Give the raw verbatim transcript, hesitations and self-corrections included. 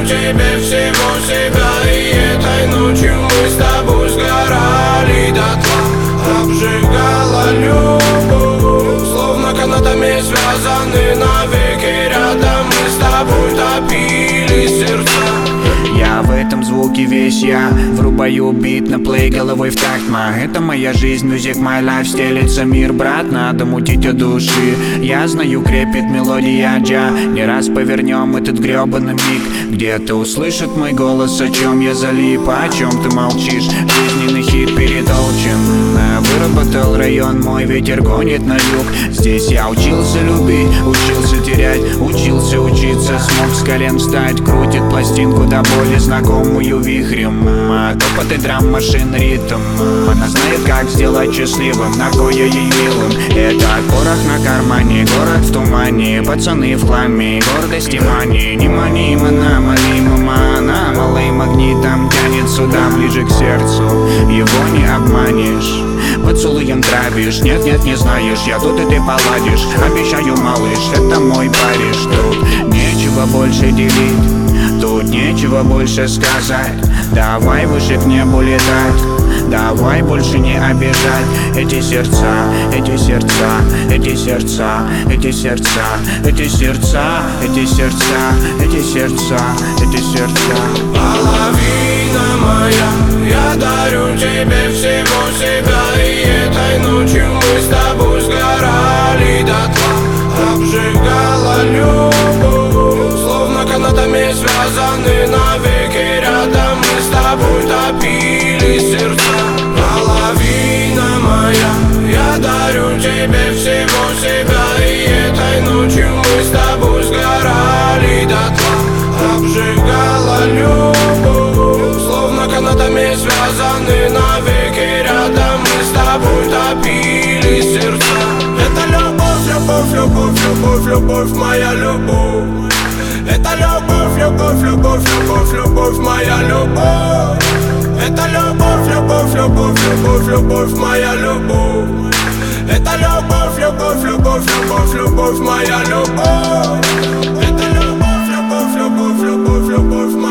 тебе всего себя. И этой ночью мы с тобой сгорали дотла. Обжигала любовь, словно канатами связаны навеки рядом. Мы с тобой топили сердца. Я в этом звуке весь я, врубаю бит на плей головой в такт. Ма, это моя жизнь, music my life, стелится мир, брат, надо мутить от души. Я знаю, крепит мелодия джа, не раз повернем этот гребаный миг. Где-то услышит мой голос, о чем я залип, о чем ты молчишь. Жизненный хит перетолчен, выработал район мой, ветер гонит на юг. Здесь я учился любить, учился терять, учился учиться, смог с колен встать, крутит пластинку до боли знакомую вихрем. Топот и драм машин ритм, она знает, как сделать счастливым, на кое ей милым. Это порох на кармане, город в тумане, пацаны в хламе, гордость и мани. Не мани, мана, мали, мама, она малым магнитом тянет сюда, ближе к сердцу, его не обманешь. Поцелуем травишь, нет-нет, не знаешь, я тут и ты поладишь. Обещаю, малыш, это мой Париж. Тут нечего больше делить, тут нечего больше сказать. Давай выше к небу летать, давай больше не обижать. Эти сердца, эти сердца, эти сердца, эти сердца, эти сердца, эти сердца, эти сердца, эти сердца. Половина моя, я дарю тебе всего себя. И этой ночью мы с тобой сгорали дотла. Обжигала любовь, словно канатами связаны навеки рядом. Мы с тобой топили сердца. Половина моя, я дарю тебе всего себя. И этой ночью мы с тобой сгорали дотла. Обжигала любовь, словно канатами связаны навеки рядом. Мы с тобой топили сердца. Это любовь, любовь, любовь, любовь, любовь, моя любовь. Это любовь, любовь, любовь, любовь, любовь, моя любовь. Это любовь, любовь, любовь, любовь, любовь, моя любовь. Это любовь, любовь, любовь, любовь, любовь, моя любовь. Это любовь, любовь, любовь, любовь, любовь, моя любовь.